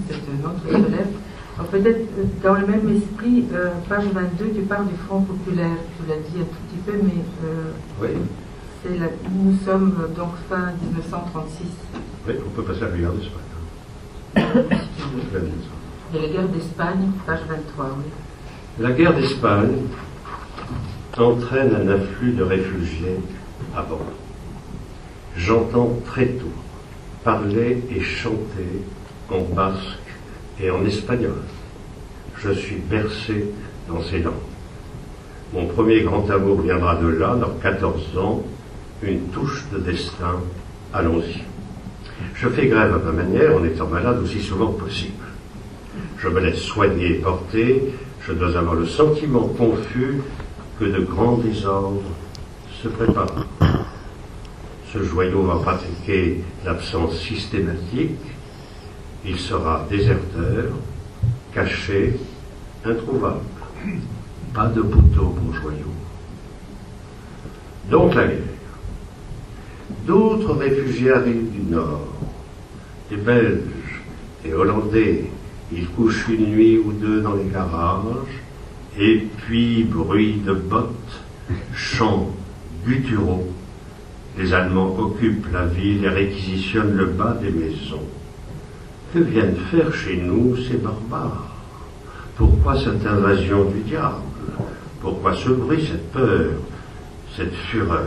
c'est un autre célèbre. Alors peut-être dans le même esprit, page 22, tu parles du Front populaire. Tu l'as dit un tout petit peu, mais oui. Nous sommes donc fin 1936. Oui, on peut passer à la guerre d'Espagne. Et la guerre d'Espagne, page 23, oui. La guerre d'Espagne entraîne un afflux de réfugiés à Bordeaux. J'entends très tôt parler et chanter en basque et en espagnol. Je suis bercé dans ces langues. Mon premier grand amour viendra de là, dans 14 ans, une touche de destin, allons-y. Je fais grève à ma manière en étant malade aussi souvent que possible. Je me laisse soigner et porter, je dois avoir le sentiment confus que de grands désordres se préparent. Ce joyau va pratiquer l'absence systématique, il sera déserteur, caché, introuvable. Pas de poteau pour joyau. Donc la guerre. D'autres réfugiés arrivent du Nord, des Belges et Hollandais. Ils couchent une nuit ou deux dans les garages, et puis bruit de bottes, chants gutturaux. Les Allemands occupent la ville et réquisitionnent le bas des maisons. Que viennent faire chez nous ces barbares? Pourquoi cette invasion du diable? Pourquoi ce bruit, cette peur, cette fureur?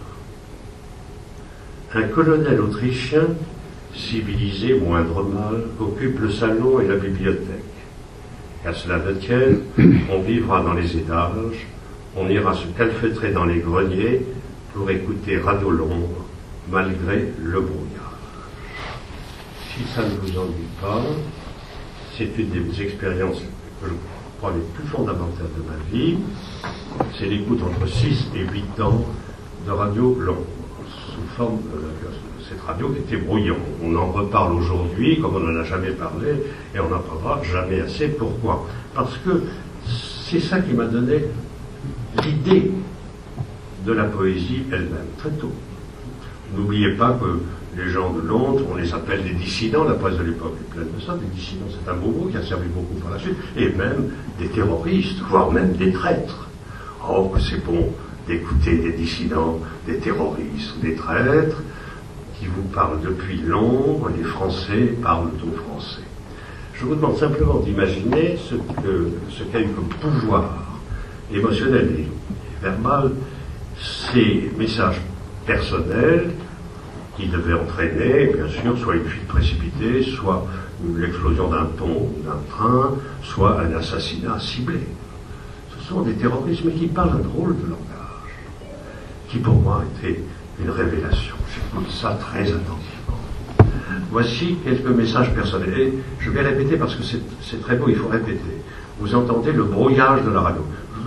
Un colonel autrichien, civilisé moindre mal, occupe le salon et la bibliothèque. Qu'à cela ne tienne, on vivra dans les étages, on ira se calfeutrer dans les greniers pour écouter Radio Londres, malgré le brouillard. Si ça ne vous ennuie pas, c'est une des expériences que je crois les plus fondamentales de ma vie, c'est l'écoute entre 6 et 8 ans de Radio Londres, sous forme de cette radio qui était brouillon. On en reparle aujourd'hui, comme on n'en a jamais parlé, et on n'en parlera jamais assez. Pourquoi? Parce que c'est ça qui m'a donné l'idée de la poésie elle-même, très tôt. N'oubliez pas que les gens de Londres, on les appelle des dissidents, la presse de l'époque est pleine de ça, des dissidents, c'est un beau mot qui a servi beaucoup par la suite, et même des terroristes, voire même des traîtres. Oh, que c'est bon d'écouter des dissidents, des terroristes, des traîtres, qui vous parlent depuis Londres, les Français parlent aux Français. Je vous demande simplement d'imaginer ce qu'a eu comme pouvoir émotionnel et verbal ces messages personnels qui devaient entraîner, bien sûr, soit une fuite précipitée, soit l'explosion d'un pont ou d'un train, soit un assassinat ciblé. Ce sont des terroristes, mais qui parlent un drôle de langage, qui pour moi était une révélation. J'écoute ça très attentivement. Voici quelques messages personnels. Et je vais répéter parce que c'est très beau, il faut répéter. Vous entendez le brouillage de la radio.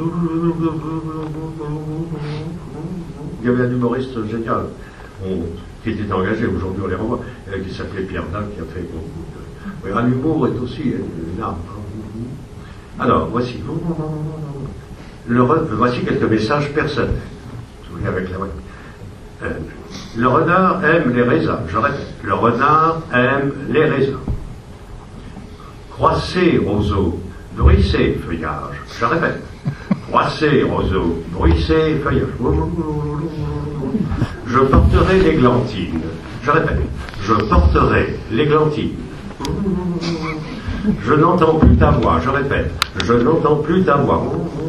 Il y avait un humoriste génial qui était engagé, aujourd'hui on les revoit, qui s'appelait Pierre Dac, qui a fait beaucoup de... Oui, un humour est aussi une arme. Alors, voici quelques messages personnels. Avec la... le renard aime les raisins. Je répète, le renard aime les raisins. Croissez, roseaux, bruissez, feuillage. Je répète, croissez, roseaux, bruissez, feuillage. Je porterai l'églantine. Je répète, je porterai l'églantine. Je n'entends plus ta voix. Je répète, je n'entends plus ta voix.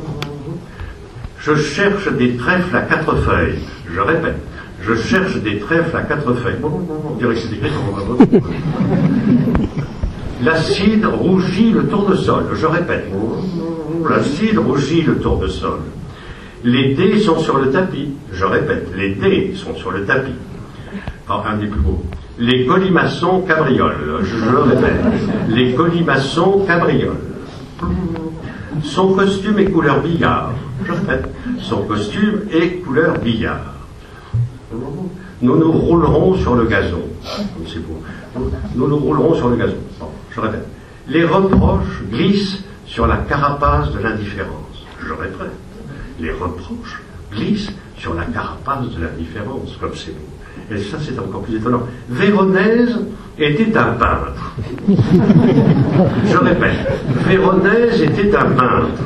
Je cherche des trèfles à 4 feuilles. Je répète, je cherche des trèfles à 4 feuilles. On dirait que c'est écrit sur mon... L'acide rougit le tournesol. Je répète, l'acide rougit le tournesol. Les dés sont sur le tapis. Je répète, les dés sont sur le tapis. Un des plus beaux. Les colimaçons cabriolent. Je répète, les colimaçons cabriolent. Son costume est couleur billard. Je répète, son costume est couleur billard. Nous nous roulerons sur le gazon. C'est beau. Nous nous roulerons sur le gazon. Bon, je répète. Les reproches glissent sur la carapace de l'indifférence. Je répète. Les reproches glissent sur la carapace de l'indifférence, comme c'est beau. Et ça, c'est encore plus étonnant. Véronèse était un peintre. Je répète, Véronèse était un peintre.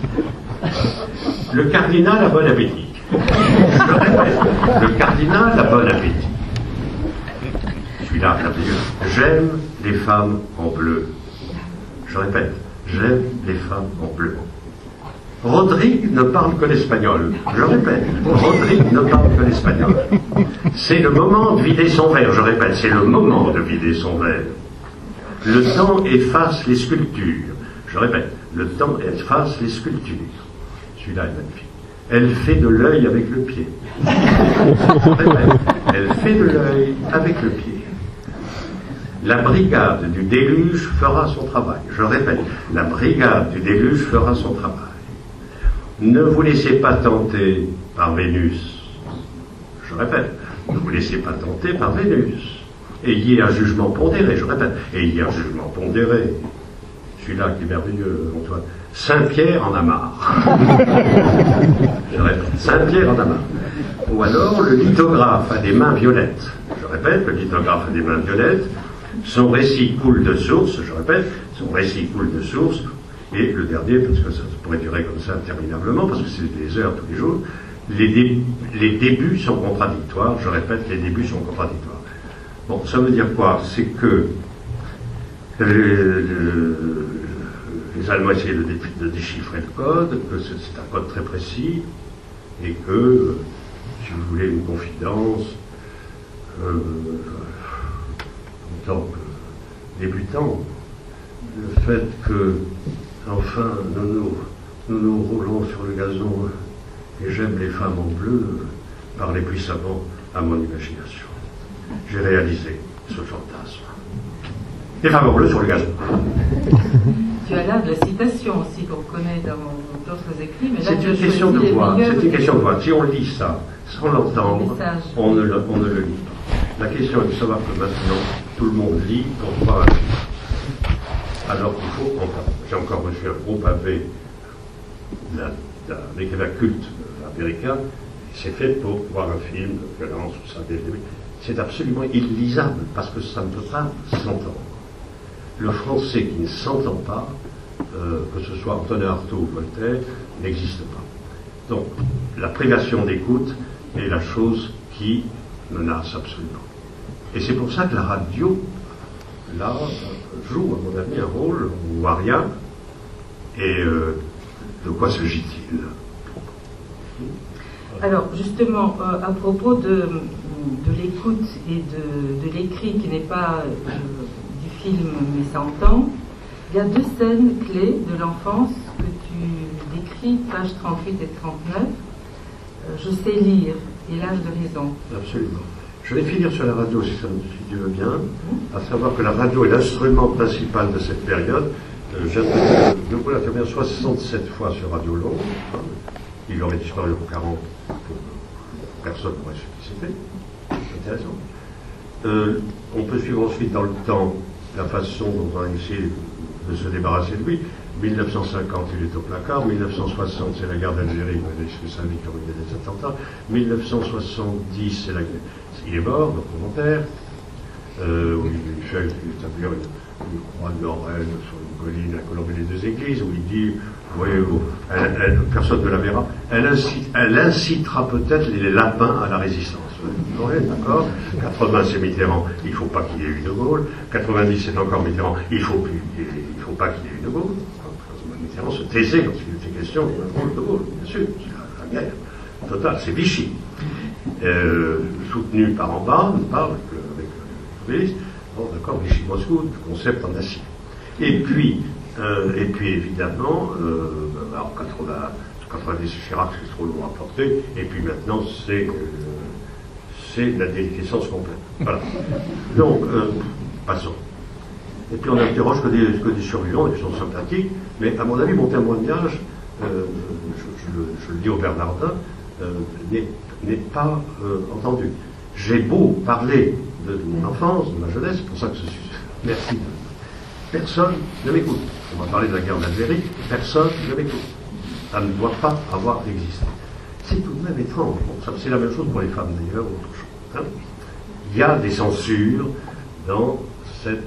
Le cardinal a bon appétit. Je répète, le cardinal a bon appétit. Celui-là, j'aime les femmes en bleu. Je répète, j'aime les femmes en bleu. Rodrigue ne parle que l'espagnol. Je répète, Rodrigue ne parle que l'espagnol. C'est le moment de vider son verre. Je répète, c'est le moment de vider son verre. Le temps efface les sculptures. Je répète, le temps efface les sculptures. Celui-là est magnifique. Elle fait de l'œil avec le pied. Je répète, elle fait de l'œil avec le pied. La brigade du déluge fera son travail. Je répète, la brigade du déluge fera son travail. Ne vous laissez pas tenter par Vénus. Je répète, ne vous laissez pas tenter par Vénus. Ayez un jugement pondéré, je répète, ayez un jugement pondéré. Celui-là qui est merveilleux, Antoine. Saint-Pierre en a marre. Je répète, Saint-Pierre en a marre. Ou alors, le lithographe a des mains violettes. Je répète, le lithographe a des mains violettes. Son récit coule de source, je répète, son récit coule de source. Et le dernier, parce que ça pourrait durer comme ça interminablement, parce que c'est des heures tous les jours, les débuts sont contradictoires. Je répète, les débuts sont contradictoires. Bon, ça veut dire quoi? C'est que les Allemands essayaient de déchiffrer le code, que c'est un code très précis, et que, si vous voulez une confidence, en tant que débutant, le fait que, enfin, nous roulons sur le gazon et j'aime les femmes en bleu, parlait puissamment à mon imagination. J'ai réalisé ce fantasme. Les femmes en bleu sur le gazon. Tu as là de la citation aussi qu'on connaît dans d'autres écrits, mais là c'est une question de voix. C'est une question de voix. Si on lit ça sans l'entendre, on ne le lit pas. La question est de savoir que maintenant tout le monde lit pour voir un film. Alors qu'il faut entendre. J'ai encore reçu un gros pavé d'un écrivain culte américain qui s'est fait pour voir un film de violence ou ça dès le début. C'est absolument illisable parce que ça ne peut pas s'entendre. Le français qui ne s'entend pas, que ce soit Antonin Artaud ou Voltaire, n'existe pas. Donc, la privation d'écoute est la chose qui menace absolument. Et c'est pour ça que la radio, là, joue, à mon avis, un rôle, on ne voit rien. Et de quoi s'agit-il? Alors, justement, à propos de l'écoute et de l'écrit qui n'est pas du film mais s'entend, il y a deux scènes clés de l'enfance que tu décris, pages 38 et 39. Je sais lire et l'âge de raison. Absolument. Je vais finir sur la radio, si Dieu veut bien, à savoir que la radio est l'instrument principal de cette période. Nous l'avons bien 67 fois sur Radio Londres. Il aurait disparu en 40, personne n'aurait su qui c'était. C'est intéressant. On peut suivre ensuite dans le temps la façon dont on a essayé de se débarrasser de lui. 1950, il est au placard. 1960, c'est la guerre d'Algérie, puisque ça vit comme il y a des attentats. 1970, c'est la guerre. Il est mort, documentaire, où il fait établir une croix de Lorraine sur une colline à colomber les deux églises, où il dit, oui, personne ne la verra, elle incitera peut-être les lapins à la résistance. Oui, d'accord. 80, c'est Mitterrand, il ne faut pas qu'il y ait eu de Gaulle. 90, c'est encore Mitterrand, il ne faut pas qu'il y ait eu de Gaulle. Mitterrand se taisait quand il était question de Gaulle, bien sûr, c'est la guerre totale, c'est Vichy. Soutenu par en bas, on parle avec le ministre, bon d'accord, Vichy-Moscou, le concept en acier. Et puis évidemment, en 90, Chirac, c'est trop lourd à porter, et puis maintenant, c'est la déliquescence complète. Voilà. Donc, passons. Et puis on n'interroge que des survivants, des gens sympathiques, mais à mon avis, mon témoignage, je le dis au Bernardin, n'est pas entendu. J'ai beau parler de mon enfance, de ma jeunesse, c'est pour ça que je suis... Merci. Personne ne m'écoute. On va parler de la guerre d'Algérie, personne ne m'écoute. Ça ne doit pas avoir existé. C'est tout de même étrange. Bon, c'est la même chose pour les femmes d'ailleurs, autre chose. Hein. il y a des censures dans cette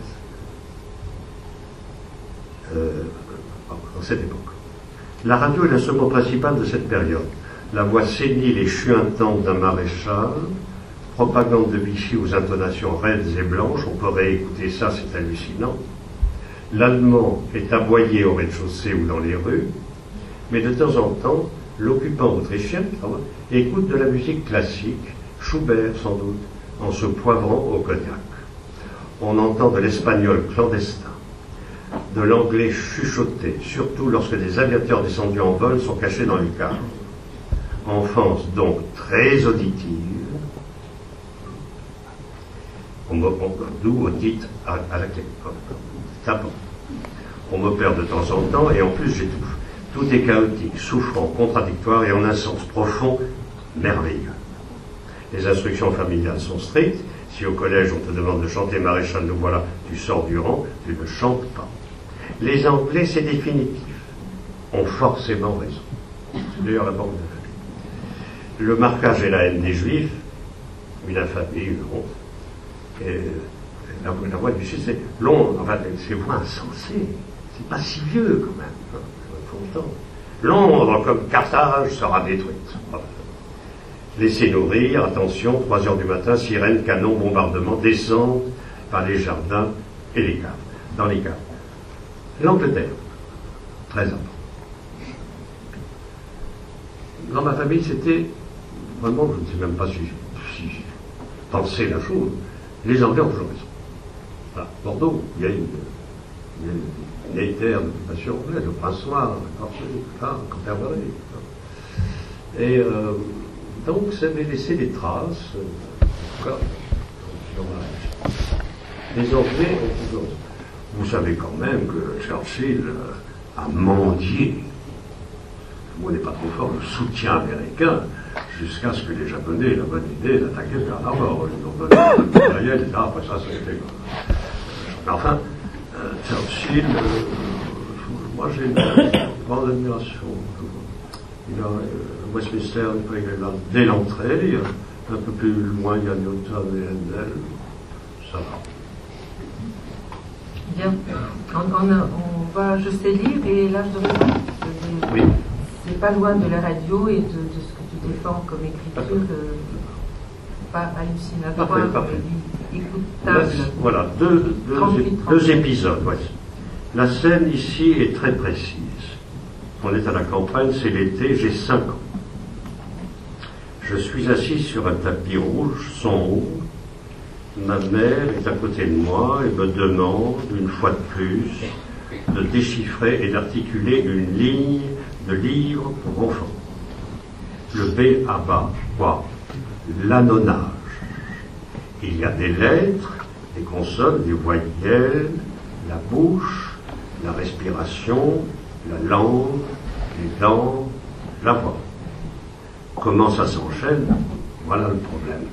époque. La radio est l'instrument principal de cette période. La voix sénile et chuintante d'un maréchal, propagande de Vichy aux intonations raides et blanches, on pourrait écouter ça, c'est hallucinant. L'allemand est aboyé au rez-de-chaussée ou dans les rues, mais de temps en temps, l'occupant autrichien écoute de la musique classique, Schubert sans doute, en se poivrant au cognac. On entend de l'espagnol clandestin, de l'anglais chuchoté, surtout lorsque des aviateurs descendus en vol sont cachés dans les caves. Enfance donc très auditive, d'où au titre à la clé. On me perd de temps en temps et en plus j'étouffe. Tout est chaotique, souffrant, contradictoire et en un sens profond, merveilleux. Les instructions familiales sont strictes. Si au collège on te demande de chanter Maréchal, nous voilà, tu sors du rang, tu ne chantes pas. Les Anglais, c'est définitif, ont forcément raison. C'est d'ailleurs la banque de la famille. Le marquage et la haine des Juifs, une infamie, une honte. Et la voix du Sud, c'est Londres, enfin, c'est voix insensée. C'est pas si vieux quand même. Londres, comme Carthage, sera détruite. Laissez-nous rire, attention, 3 heures du matin, sirènes, canons, bombardements, descendent par les jardins et les caves, dans les caves. L'Angleterre, très important. Dans ma famille, c'était, vraiment, je ne sais même pas si penser la chose, les Anglais ont toujours raison. Voilà. Bordeaux, il y a une vieille terre d'occupation anglaise, le Prince-Noir, Canterbury. Et donc, ça avait laissé des traces, en tout cas, les Anglais ont toujours. Vous savez quand même que Churchill a mendié, le mot n'est pas trop fort, le soutien américain, jusqu'à ce que les Japonais aient la bonne idée d'attaquer le Pearl Harbor. Ils ont donné le matériel, et là, après ça, ça a été. Enfin, Churchill, moi j'ai une grande admiration. Il a Westminster, dès l'entrée, un peu plus loin, il y a Newton et Handel, ça va. Bien, on va, je sais lire et l'âge de raison. Oui. C'est pas loin de la radio et de ce que tu défends comme écriture, pas hallucinatoire, mais écoutable. Voilà, deux épisodes. Ouais. La scène ici est très précise. On est à la campagne, c'est l'été, j'ai 5 ans. Je suis assis sur un tapis rouge, sombre. Ma mère est à côté de moi et me demande, une fois de plus, de déchiffrer et d'articuler une ligne de livre pour enfants. Le B.A.B.A. quoi ? L'annonage. Il y a des lettres, des consonnes, des voyelles, la bouche, la respiration, la langue, les dents, la voix. Comment ça s'enchaîne ? Voilà le problème.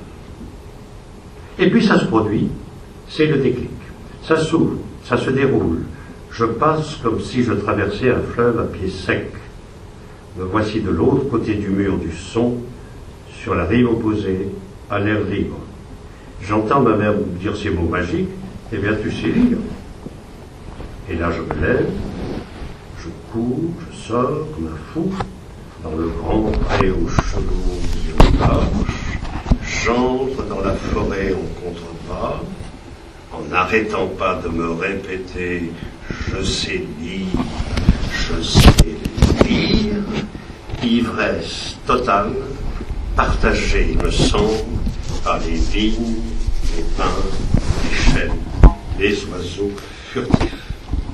Et puis ça se produit, c'est le déclic. Ça s'ouvre, ça se déroule. Je passe comme si je traversais un fleuve à pied sec. Me voici de l'autre côté du mur du son, sur la rive opposée, à l'air libre. J'entends ma mère me dire ces mots magiques, eh bien tu sais lire. Et là je me lève, je cours, je sors comme un fou, dans le grand pré aux chevaux et aux vaches. J'entre dans la forêt en contrebas, en n'arrêtant pas de me répéter « Je sais lire, je sais lire », ivresse totale, partagée, il me semble, par les vignes, les pins, les chênes, les oiseaux furtifs.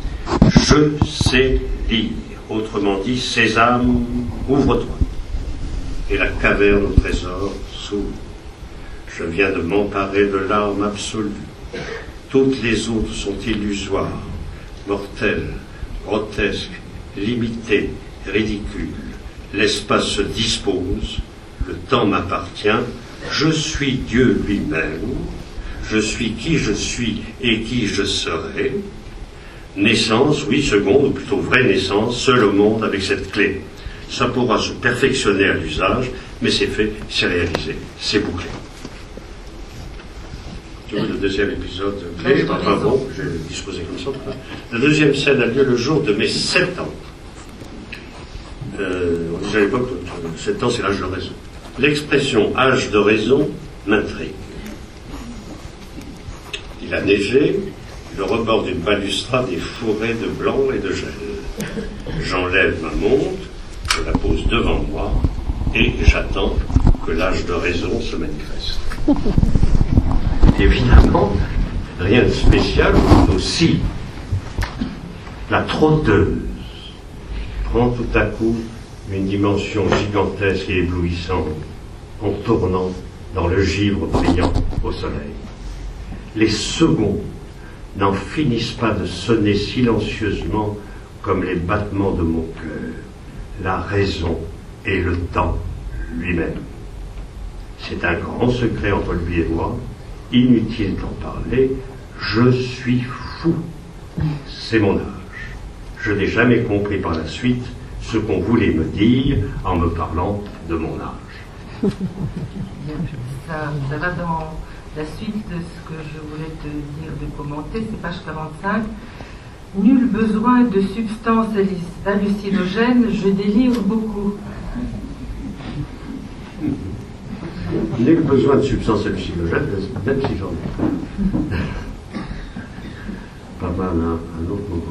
Je sais lire, autrement dit, Sésame, ouvre-toi. Et la caverne au trésor s'ouvre. Je viens de m'emparer de l'âme absolue. Toutes les autres sont illusoires, mortelles, grotesques, limitées, ridicules. L'espace se dispose, le temps m'appartient, je suis Dieu lui-même, je suis qui je suis et qui je serai. Naissance, oui, seconde, ou plutôt vraie naissance, seul au monde avec cette clé. Ça pourra se perfectionner à l'usage, mais c'est fait, c'est réalisé, c'est bouclé. Le deuxième épisode clé, enfin bon, j'ai disposé comme ça. La deuxième scène a lieu le jour de mes 7 ans. On disait à l'époque, 7 ans c'est l'âge de raison. L'expression âge de raison m'intrigue. Il a neigé, le rebord d'une balustrade est fourré de blanc et de gel. J'enlève ma montre, je la pose devant moi et j'attends que l'âge de raison se manifeste. Évidemment, rien de spécial, aussi. La trotteuse prend tout à coup une dimension gigantesque et éblouissante en tournant dans le givre brillant au soleil. Les secondes n'en finissent pas de sonner silencieusement comme les battements de mon cœur, la raison et le temps lui-même. C'est un grand secret entre lui et moi, inutile d'en parler, je suis fou. C'est mon âge. Je n'ai jamais compris par la suite ce qu'on voulait me dire en me parlant de mon âge. Ça va dans la suite de ce que je voulais te dire, de commenter, c'est page 45. Nul besoin de substances hallucinogènes, je délire beaucoup. Nul besoin de substances hallucinogènes, même si j'en ai. Pas mal, hein, un autre moment.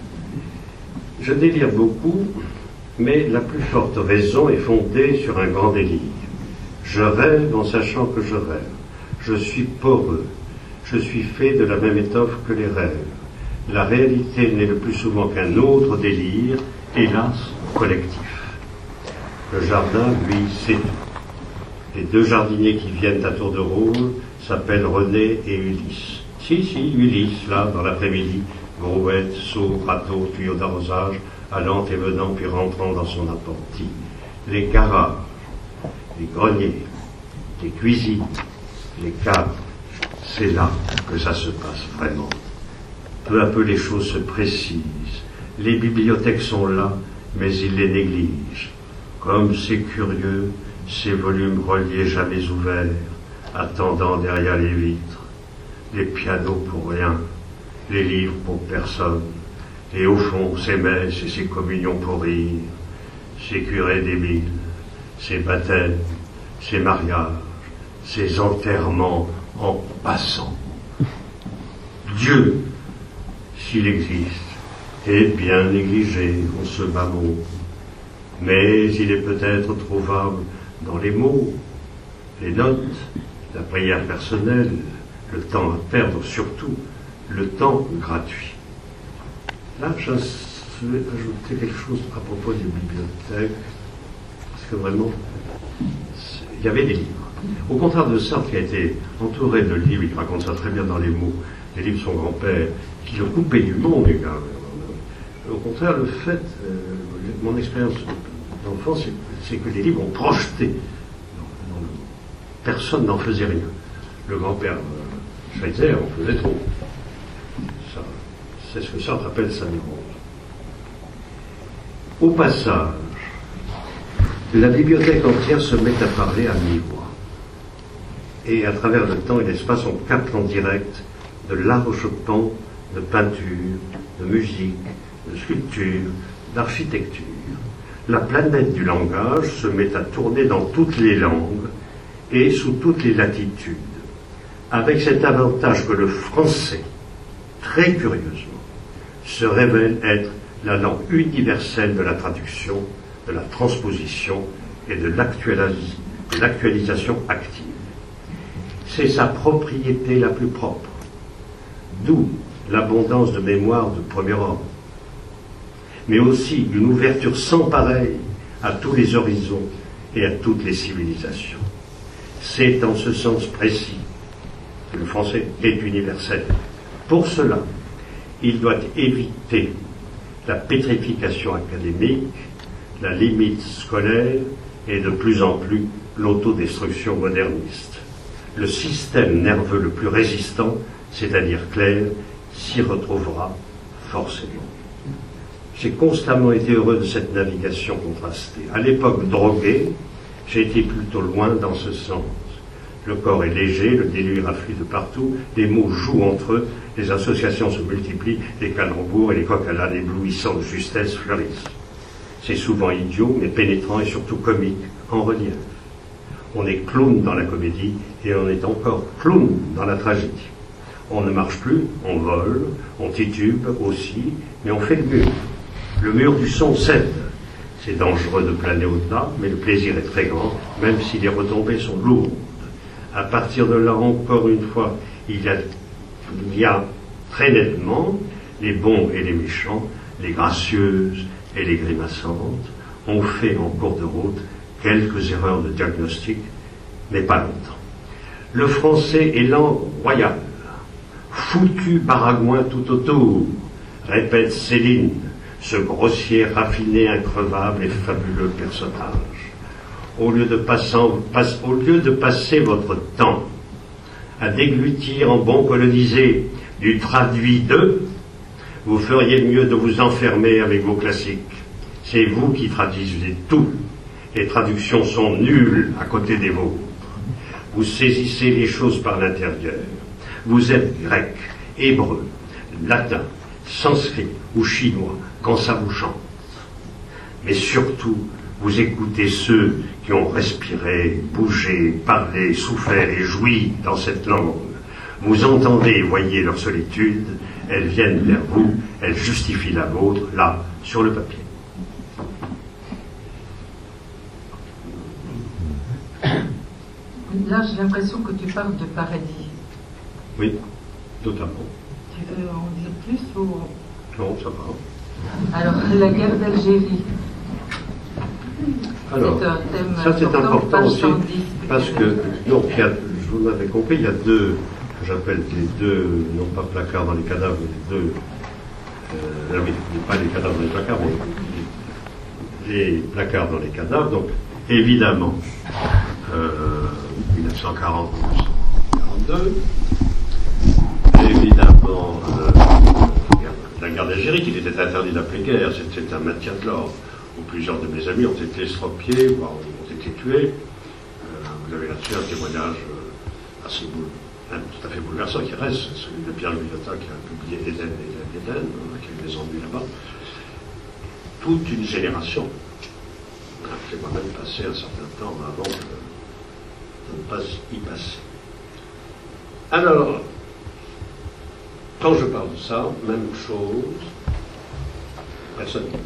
Je délire beaucoup, mais la plus forte raison est fondée sur un grand délire. Je rêve en sachant que je rêve. Je suis poreux. Je suis fait de la même étoffe que les rêves. La réalité n'est le plus souvent qu'un autre délire, hélas, collectif. Le jardin, lui, c'est tout. Les 2 jardiniers qui viennent à tour de rôle s'appellent René et Ulysse. Si, Ulysse, là, dans l'après-midi, brouette, seau, râteau, tuyau d'arrosage, allant et venant puis rentrant dans son appentis. Les garages, les greniers, les cuisines, les caves, c'est là que ça se passe vraiment. Peu à peu les choses se précisent. Les bibliothèques sont là, mais ils les négligent. Comme c'est curieux, ces volumes reliés jamais ouverts, attendant derrière les vitres, les pianos pour rien, les livres pour personne, et au fond ces messes et ces communions pour rire, ces curés débiles, ces baptêmes, ces mariages, ces enterrements en passant. Dieu, s'il existe, est bien négligé en ce bas monde, mais il est peut-être trouvable dans les mots, les notes, la prière personnelle, le temps à perdre, surtout le temps gratuit. Là, je vais ajouter quelque chose à propos des bibliothèques, parce que vraiment, il y avait des livres. Au contraire de Sartre, qui a été entouré de livres, il raconte ça très bien dans les mots, les livres de son grand-père, qui le coupaient du monde. Au contraire, le fait, mon expérience d'enfant, c'est que les livres ont projeté. Personne n'en faisait rien. Le grand-père Schweitzer en faisait trop. Ça, c'est ce que Sartre appelle sa névrose. Au passage, la bibliothèque entière se met à parler à mi-voix. Et à travers le temps et l'espace, on capte en direct de larges pans de peinture, de musique, de sculpture, d'architecture. La planète du langage se met à tourner dans toutes les langues et sous toutes les latitudes, avec cet avantage que le français, très curieusement, se révèle être la langue universelle de la traduction, de la transposition et de l'actualisation active. C'est sa propriété la plus propre, d'où l'abondance de mémoire de premier ordre, mais aussi une ouverture sans pareille à tous les horizons et à toutes les civilisations. C'est en ce sens précis que le français est universel. Pour cela, il doit éviter la pétrification académique, la limite scolaire et de plus en plus l'autodestruction moderniste. Le système nerveux le plus résistant, c'est-à-dire clair, s'y retrouvera forcément. J'ai constamment été heureux de cette navigation contrastée. À l'époque droguée, j'ai été plutôt loin dans ce sens. Le corps est léger, le délire afflue de partout, les mots jouent entre eux, les associations se multiplient, les calembours et les coqs à l'âne éblouissants de justesse fleurissent. C'est souvent idiot, mais pénétrant et surtout comique, en relief. On est clown dans la comédie et on est encore clown dans la tragédie. On ne marche plus, on vole, on titube aussi, mais on fait le mur. Le mur du son cède. C'est dangereux de planer au-delà, mais le plaisir est très grand, même si les retombées sont lourdes. À partir de là, encore une fois, il y a très nettement les bons et les méchants, les gracieuses et les grimaçantes. On fait en cours de route quelques erreurs de diagnostic, mais pas longtemps. Le français est langue royale, foutu baragouin tout autour, répète Céline, ce grossier, raffiné, increvable et fabuleux personnage. Au lieu de passer votre temps à déglutir en bon colonisé du traduit de, vous feriez mieux de vous enfermer avec vos classiques. C'est vous qui traduisez tout. Les traductions sont nulles à côté des vôtres. Vous saisissez les choses par l'intérieur. Vous êtes grec, hébreu, latin, sanskrit ou chinois quand ça vous chante. Mais surtout, vous écoutez ceux qui ont respiré, bougé, parlé, souffert et joui dans cette langue. Vous entendez et voyez leur solitude, elles viennent vers vous, elles justifient la vôtre, là, sur le papier. Là, j'ai l'impression que tu parles de paradis. Oui, totalement. Tu veux en dire plus ou... Non, ça va. Alors, la guerre d'Algérie. Alors, c'est un thème ça c'est important aussi, 110, parce que, donc, je vous l'avais compris, il y a deux, que j'appelle les deux, non pas placards dans les cadavres, mais les deux, pas les cadavres dans les placards, mais les placards dans les cadavres, donc, évidemment, 1940-1942, évidemment, la guerre d'Algérie, qu'il était interdit d'appeler guerre, c'était un maintien de l'ordre, où plusieurs de mes amis ont été estropiés, voire ont été tués. Vous avez là-dessus un témoignage assez tout à fait bouleversant qui reste, celui de Pierre Guyotat qui a publié Éden et Éden, qui a eu des ennuis là-bas. Toute une génération. J'ai moi-même passé un certain temps avant de ne pas y passer. Alors, quand je parle de ça, même chose, personne ne.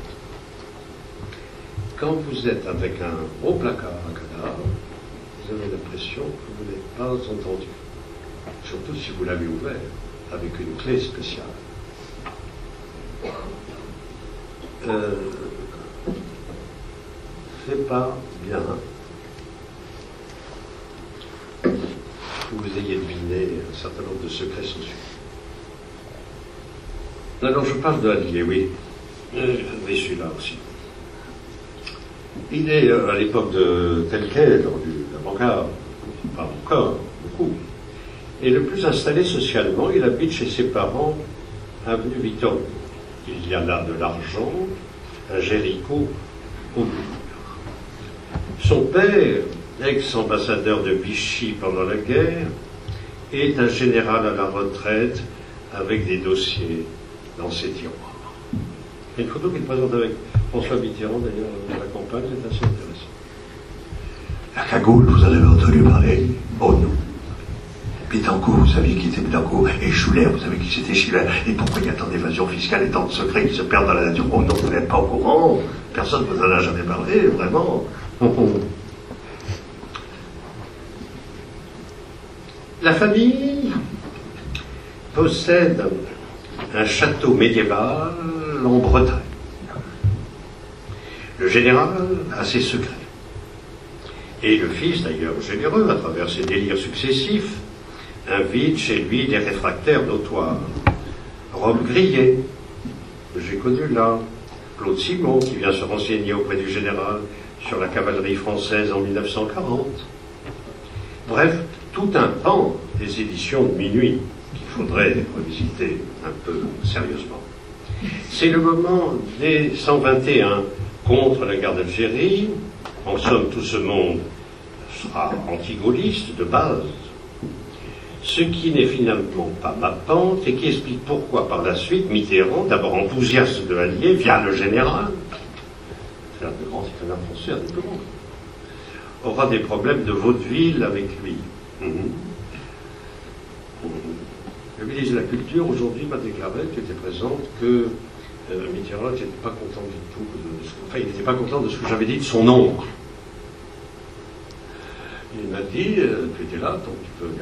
Quand vous êtes avec un gros placard à cadavre, vous avez l'impression que vous n'êtes pas entendu. Surtout si vous l'avez ouvert avec une clé spéciale. C'est pas bien que vous ayez deviné un certain nombre de secrets sociaux. Alors je parle de Allier, oui. Mais celui-là aussi. Il est à l'époque de tel quel, de l'avant-garde, pas encore, beaucoup. Et le plus installé socialement, il habite chez ses parents, avenue Victor. Il y a là de l'argent, un Géricault au mur. Son père, ex-ambassadeur de Vichy pendant la guerre, est un général à la retraite avec des dossiers dans ses tiroirs. Il y a une photo qu'il présente avec François Mitterrand, d'ailleurs, dans la campagne, c'est assez intéressant. La cagoule, vous en avez entendu parler? Oh non. Bittencourt, vous saviez qui était Bittencourt? Et Schiller, vous savez qui c'était Schiller? Et pourquoi il y a tant d'évasion fiscale et tant de secrets qui se perdent dans la nature? Oh non, vous n'êtes pas au courant. Personne ne vous en a jamais parlé, vraiment. La famille possède un château médiéval en Bretagne. Le général a ses secrets. Et le fils, d'ailleurs généreux, à travers ses délires successifs, invite chez lui des réfractaires notoires. Robe Grillet, que j'ai connu là, Claude Simon, qui vient se renseigner auprès du général sur la cavalerie française en 1940. Bref, tout un pan des éditions de Minuit qu'il faudrait revisiter un peu sérieusement. C'est le moment des 121 contre la guerre d'Algérie. En somme, tout ce monde sera anti-gaulliste de base. Ce qui n'est finalement pas ma pente et qui explique pourquoi par la suite Mitterrand, d'abord enthousiaste de l'Allier, via le général, c'est un des grands citoyens français, un des plus grands, aura des problèmes de vaudeville avec lui. Le ministre de la Culture aujourd'hui m'a déclaré, qui était présente, que Mitterrand n'était pas content du tout il n'était pas content de ce que j'avais dit de son oncle. Il m'a dit, tu étais là, donc tu peux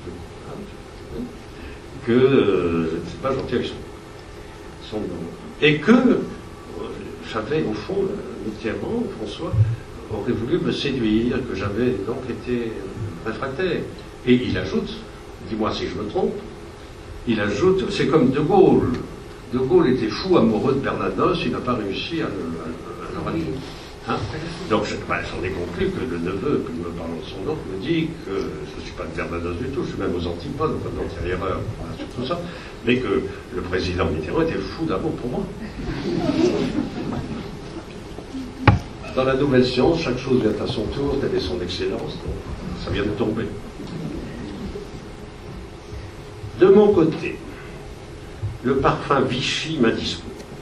que c'est pas gentil avec son oncle. Et que j'avais, au fond, Mitterrand, François, aurait voulu me séduire, que j'avais donc été réfractaire. Et il ajoute, dis-moi si je me trompe, il ajoute, c'est comme De Gaulle. De Gaulle était fou amoureux de Bernanos, il n'a pas réussi à le ranimer. Hein? Donc j'en ai conclu que le neveu, puis me parlant de son oncle, me dit que je ne suis pas de Bernanos du tout, je suis même aux antipodes, enfin d'antérieureur, sur tout ça, mais que le président Mitterrand était fou d'amour pour moi. Dans la nouvelle science, chaque chose vient à son tour, telle est son excellence, donc ça vient de tomber. De mon côté, le parfum Vichy m'indispose.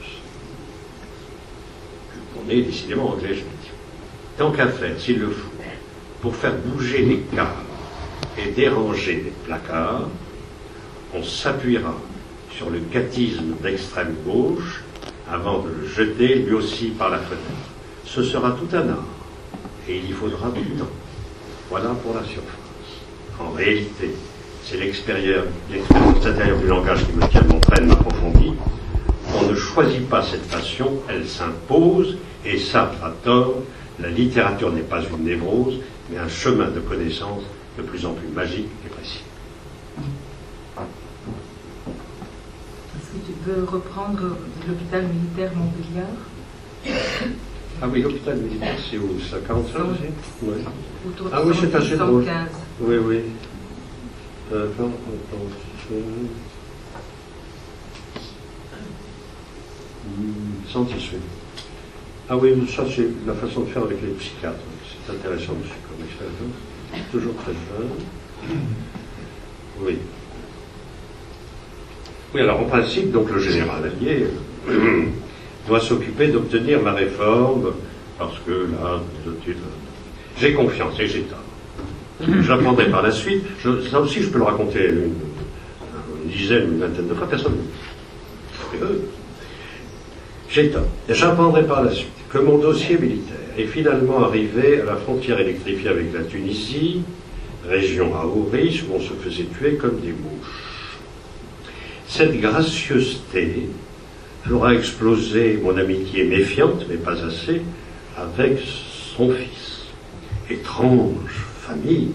On est décidément anglais, je me dis. Tant qu'à faire, s'il le faut, pour faire bouger les cadres et déranger les placards, on s'appuiera sur le gâtisme d'extrême gauche avant de le jeter lui aussi par la fenêtre. Ce sera tout un art, et il y faudra du temps. Voilà pour la surface. En réalité, c'est l'expérience intérieure du langage qui me tient, m'entraîne, m'approfondit. On ne choisit pas cette passion, elle s'impose, et Sartre a tort, la littérature n'est pas une névrose, mais un chemin de connaissance de plus en plus magique et précis. Est-ce que tu peux reprendre l'hôpital militaire Montbéliard? Ah oui, l'hôpital militaire, c'est où? C'est à 45 aussi? Oui. Ah oui, c'est assez drôle. Oui, oui. Satisfait. Ah oui, ça c'est la façon de faire avec les psychiatres. C'est intéressant aussi comme expérience. Toujours très fin. Oui. Oui, alors en principe, donc le général allié doit s'occuper d'obtenir la réforme, parce que là, j'ai confiance et j'ai tort. J'apprendrai par la suite, ça aussi je peux le raconter une dizaine, une vingtaine de fois, personne ne me dit. J'ai tort. J'apprendrai par la suite que mon dossier militaire est finalement arrivé à la frontière électrifiée avec la Tunisie, région à haut risque où on se faisait tuer comme des mouches. Cette gracieuseté fera exploser mon amitié méfiante, mais pas assez, avec son fils. Étrange famille.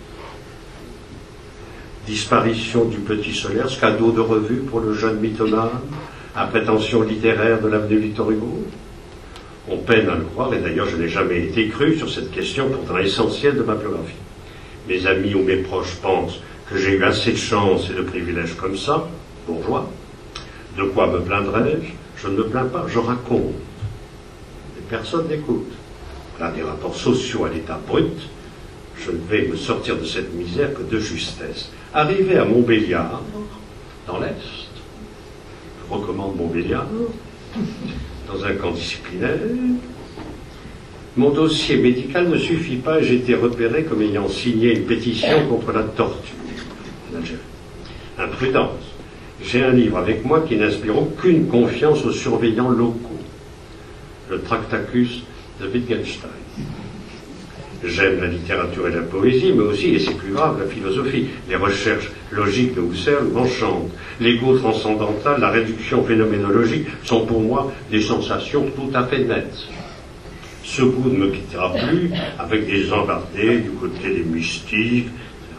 Disparition du petit Solers, cadeau de revue pour le jeune mythomane, à prétention littéraire de l'avenue Victor Hugo. On peine à le croire, et d'ailleurs je n'ai jamais été cru sur cette question pourtant essentielle de ma biographie. Mes amis ou mes proches pensent que j'ai eu assez de chance et de privilèges comme ça, bourgeois. De quoi me plaindrais-je? Je ne me plains pas, je raconte. Et personne n'écoute. Voilà des rapports sociaux à l'état brut. Je ne vais me sortir de cette misère que de justesse. Arrivé à Montbéliard, dans l'Est, je recommande Montbéliard, dans un camp disciplinaire, mon dossier médical ne suffit pas et j'ai été repéré comme ayant signé une pétition contre la torture en Algérie. Imprudence. J'ai un livre avec moi qui n'inspire aucune confiance aux surveillants locaux. Le Tractacus de Wittgenstein. J'aime la littérature et la poésie, mais aussi, et c'est plus grave, la philosophie. Les recherches logiques de Husserl m'enchantent. L'ego transcendantal, la réduction phénoménologique sont pour moi des sensations tout à fait nettes. Ce goût ne me quittera plus avec des embardés du côté des mystiques.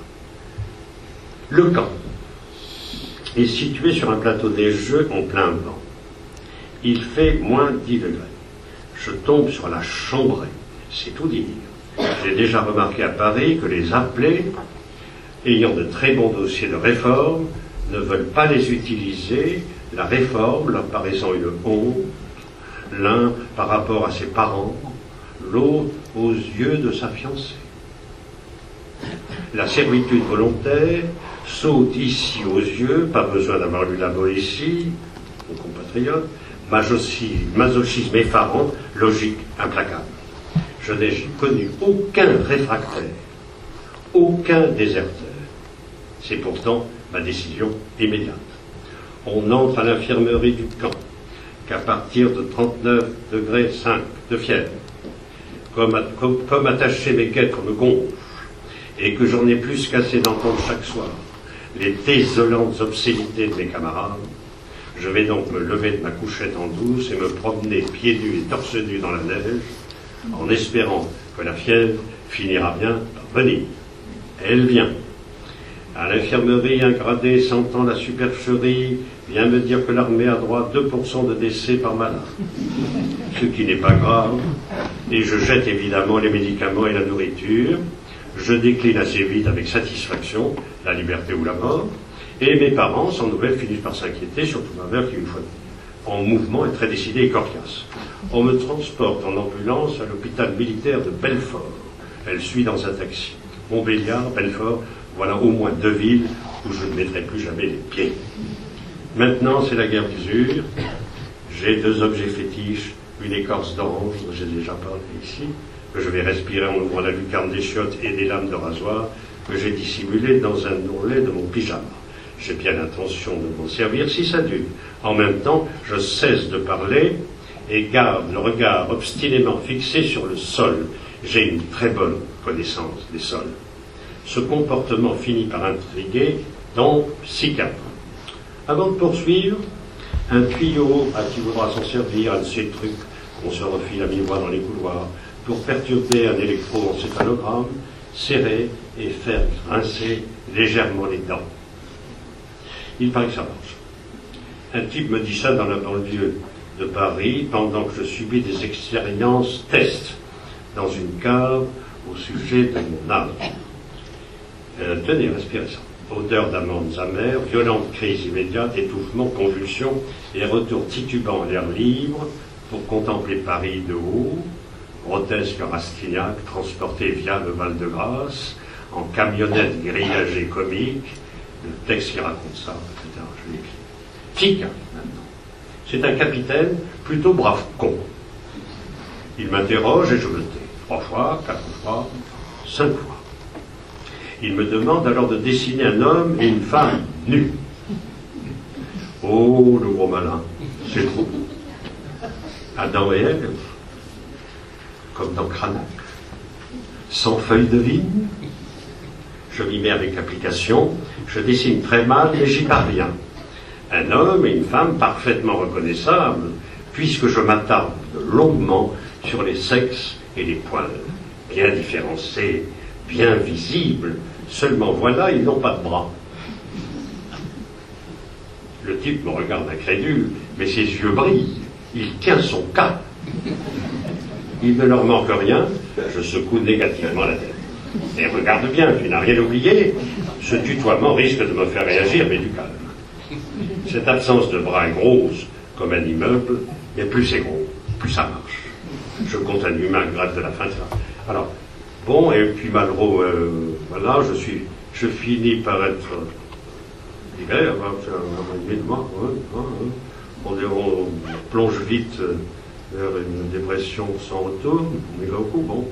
Le camp est situé sur un plateau des Jeux en plein vent. Il fait moins 10 degrés. Je tombe sur la chambrée. C'est tout dire. J'ai déjà remarqué à Paris que les appelés, ayant de très bons dossiers de réforme, ne veulent pas les utiliser, la réforme leur paraissant une honte, l'un par rapport à ses parents, l'autre aux yeux de sa fiancée. La servitude volontaire saute ici aux yeux, pas besoin d'avoir lu la Boétie, nos compatriotes, masochisme effarant, logique implacable. Je n'ai connu aucun réfractaire, aucun déserteur. C'est pourtant ma décision immédiate. On entre à l'infirmerie du camp qu'à partir de 39,5 de fièvre. Comme attacher mes guêtres me gonfle, et que j'en ai plus qu'assez d'entendre chaque soir les désolantes obscénités de mes camarades, je vais donc me lever de ma couchette en douce et me promener pieds nus et torse nu dans la neige, en espérant que la fièvre finira bien par venir. Elle vient. À l'infirmerie, un gradé sentant la supercherie vient me dire que l'armée a droit à 2% de décès par malade, ce qui n'est pas grave, et je jette évidemment les médicaments et la nourriture. Je décline assez vite avec satisfaction la liberté ou la mort, et mes parents, sans nouvelles, finissent par s'inquiéter, surtout ma mère qui, une fois en mouvement, est très décidée et coriace. On me transporte en ambulance à l'hôpital militaire de Belfort. Elle suit dans un taxi. Montbéliard, Belfort, voilà au moins 2 villes où je ne mettrai plus jamais les pieds. Maintenant, c'est la guerre d'usure. J'ai 2 objets fétiches, une écorce d'orange, dont j'ai déjà parlé ici, que je vais respirer en ouvrant la lucarne des chiottes et des lames de rasoir, que j'ai dissimulé dans un ourlet de mon pyjama. J'ai bien l'intention de m'en servir si ça dure. En même temps, je cesse de parler et garde le regard obstinément fixé sur le sol. J'ai une très bonne connaissance des sols. Ce comportement finit par intriguer, donc psychiatre. Avant de poursuivre, un tuyau à qui voudra s'en servir, un de ces trucs qu'on se refile à mi-voix dans les couloirs, pour perturber un électroencéphalogramme, serrer et faire grincer légèrement les dents. Il paraît que ça marche. Un type me dit ça dans la banlieue de Paris, pendant que je subis des expériences tests dans une cave au sujet de mon âge. Tenez, respirez ça. Odeur d'amandes amères, violente crise immédiate, étouffement, convulsion et retour titubant à l'air libre pour contempler Paris de haut, grotesque Rastignac transporté via le Val-de-Grâce, en camionnette grillagée comique, le texte qui raconte ça, etc. Je l'écris. Tica, maintenant. C'est un capitaine plutôt brave con. Il m'interroge et je le tais. 3 fois, 4 fois, 5 fois. Il me demande alors de dessiner un homme et une femme nus. Oh, le gros malin, c'est trop. Adam et Ève, comme dans Cranach, sans feuilles de vigne. Je m'y mets avec application, je dessine très mal, mais j'y parviens. Un homme et une femme parfaitement reconnaissables, puisque je m'attarde longuement sur les sexes et les poils, bien différenciés, bien visibles, seulement voilà, ils n'ont pas de bras. Le type me regarde incrédule, mais ses yeux brillent, il tient son cas. Il ne leur manque rien, je secoue négativement la tête. Et regarde bien, tu n'as rien oublié, ce tutoiement risque de me faire réagir, mais du calme. Cette absence de bras est grosse, comme un immeuble, mais plus c'est gros, plus ça marche. Je compte un humain grave de la fin de ça. Alors, bon, et puis Malraux, voilà, je finis par être l'hiver, c'est un mois et demi de mois, on plonge vite vers une dépression sans retour, on y va au coup, bon.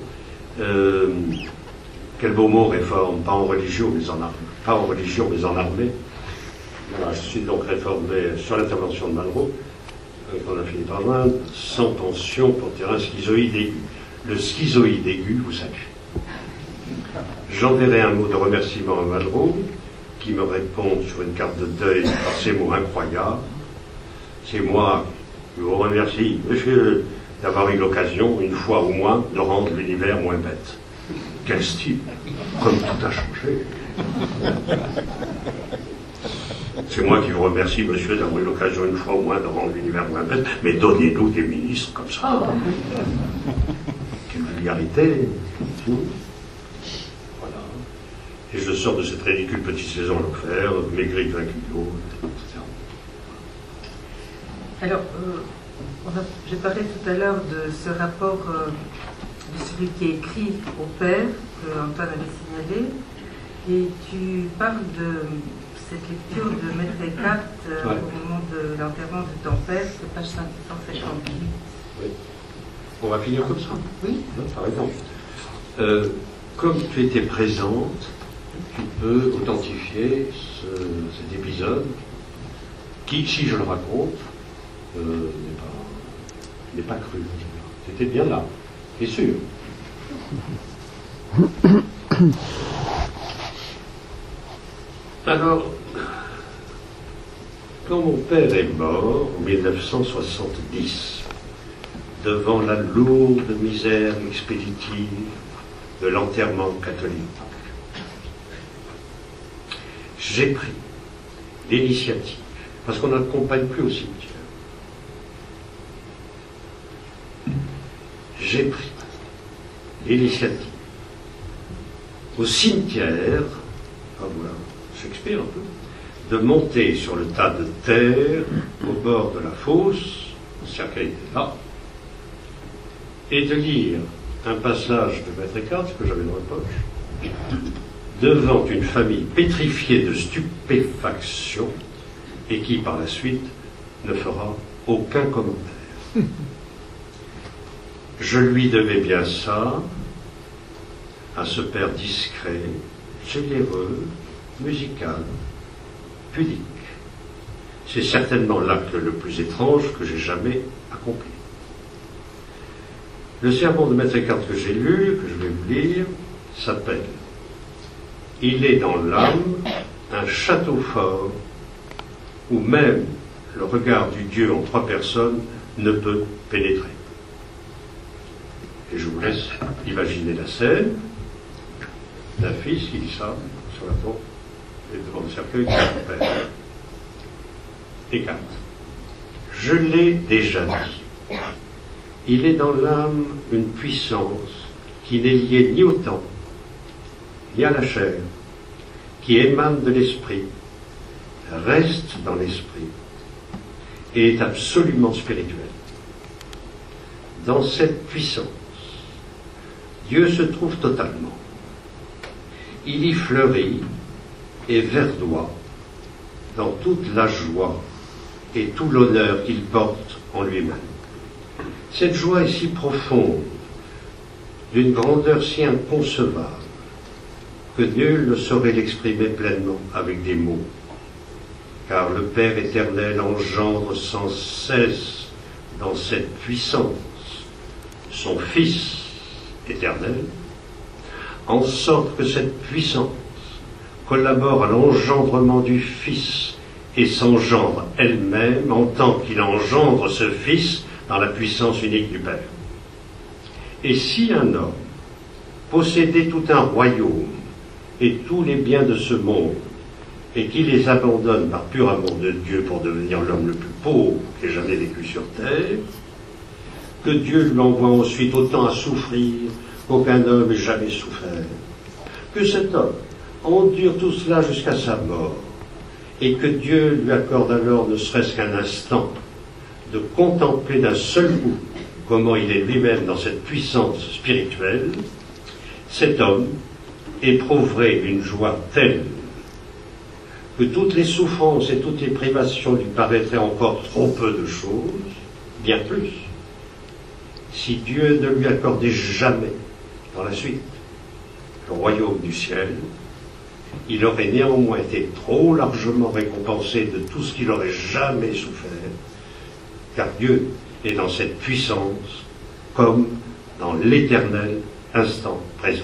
Quel beau mot, réforme, pas en religion, mais en armée. Pas en religion, mais en armée. Voilà, je suis donc réformé sur l'intervention de Malraux, qu'on a fini par joindre, sans pension pour terrain schizoïde aigu. Le schizoïde aigu, vous savez. J'enverrai un mot de remerciement à Malraux, qui me répond sur une carte de deuil par ces mots incroyables. C'est moi qui vous remercie, monsieur, d'avoir eu l'occasion, une fois au moins, de rendre l'univers moins bête. Quel style, comme tout a changé. C'est moi qui vous remercie, monsieur, d'avoir eu l'occasion une fois au moins de rendre l'univers moins bête, mais donnez-nous des ministres comme ça. Quelle vulgarité. Voilà. Et je sors de cette ridicule petite saison à l'enfer, maigri de 20 kilos, etc. Alors, j'ai parlé tout à l'heure de ce rapport de celui qui est écrit au père, que Antoine avait signalé, et tu parles de cette lecture de Maître Eckhart au moment de l'enterrement de ton père, c'est page 558. Oui. On va finir comme ça. Oui. Par exemple. Comme tu étais présente, tu peux authentifier cet épisode qui, si je le raconte, n'est pas cru. C'était bien là, c'est sûr. Alors, quand mon père est mort en 1970, devant la lourde misère expéditive de l'enterrement catholique, j'ai pris l'initiative, parce qu'on n'accompagne plus au cimetière, j'ai pris l'initiative au cimetière, voilà, Shakespeare un peu, de monter sur le tas de terre au bord de la fosse, le cercueil était là, et de lire un passage de Maître Eckhart, que j'avais dans la poche, devant une famille pétrifiée de stupéfaction et qui, par la suite, ne fera aucun commentaire. Je lui devais bien ça, à ce père discret, généreux, musical, pudique. C'est certainement l'acte le plus étrange que j'ai jamais accompli. Le sermon de Maître Eckhart que j'ai lu, que je vais vous lire, s'appelle « Il est dans l'âme un château fort où même le regard du Dieu en trois personnes ne peut pénétrer. » Et je vous laisse imaginer la scène d'un fils qui dit ça sur la tombe et devant le cercueil de son père. Eckhart. Je l'ai déjà dit. Il est dans l'âme une puissance qui n'est liée ni au temps, ni à la chair, qui émane de l'esprit, reste dans l'esprit et est absolument spirituelle. Dans cette puissance, Dieu se trouve totalement. Il y fleurit et verdoie dans toute la joie et tout l'honneur qu'il porte en lui-même. Cette joie est si profonde, d'une grandeur si inconcevable, que nul ne saurait l'exprimer pleinement avec des mots, car le Père éternel engendre sans cesse dans cette puissance son Fils éternel, en sorte que cette puissance collabore à l'engendrement du Fils et s'engendre elle-même en tant qu'il engendre ce Fils dans la puissance unique du Père. Et si un homme possédait tout un royaume et tous les biens de ce monde, et qui les abandonne par pur amour de Dieu pour devenir l'homme le plus pauvre qui ait jamais vécu sur terre, que Dieu lui envoie ensuite autant à souffrir qu'aucun homme n'ait jamais souffert, que cet homme endure tout cela jusqu'à sa mort, et que Dieu lui accorde alors ne serait-ce qu'un instant de contempler d'un seul coup comment il est lui-même dans cette puissance spirituelle, cet homme éprouverait une joie telle que toutes les souffrances et toutes les privations lui paraîtraient encore trop peu de choses, bien plus, si Dieu ne lui accordait jamais, dans la suite, le royaume du ciel. Il aurait néanmoins été trop largement récompensé de tout ce qu'il aurait jamais souffert, car Dieu est dans cette puissance comme dans l'éternel instant présent.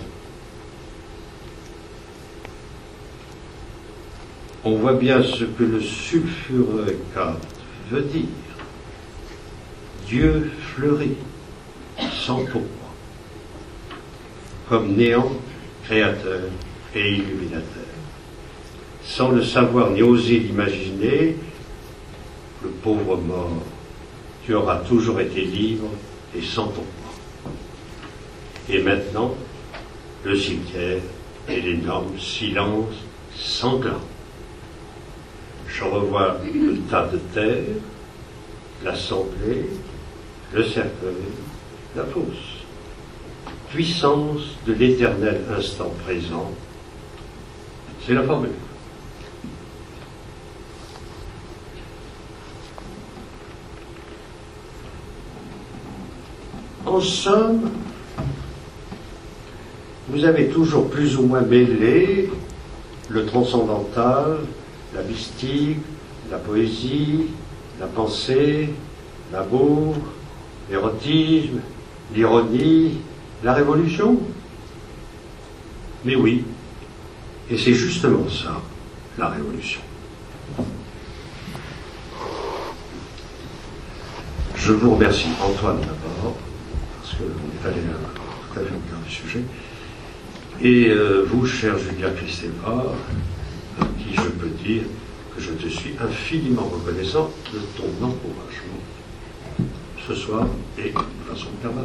On voit bien ce que le sulfureux Eckhart veut dire. Dieu fleurit sans pourquoi, comme néant créateur et illuminateur. Sans le savoir ni oser l'imaginer, le pauvre mort, tu auras toujours été libre et sans pourquoi. Et maintenant, le cimetière et l'énorme silence sanglant. Je revois le tas de terre, l'assemblée, le cercueil, la fosse. puissance de l'éternel instant présent. C'est la formule. En somme, vous avez toujours plus ou moins mêlé le transcendantal, la mystique, la poésie, la pensée, l'amour, l'érotisme, l'ironie, la révolution. Mais oui, et c'est justement ça, la révolution. Je vous remercie, Antoine d'abord, parce qu'on est allé tout à fait au cœur du sujet, et vous, cher Julia Kristeva, à qui je peux dire que je te suis infiniment reconnaissant de ton encouragement ce soir et de façon permanente.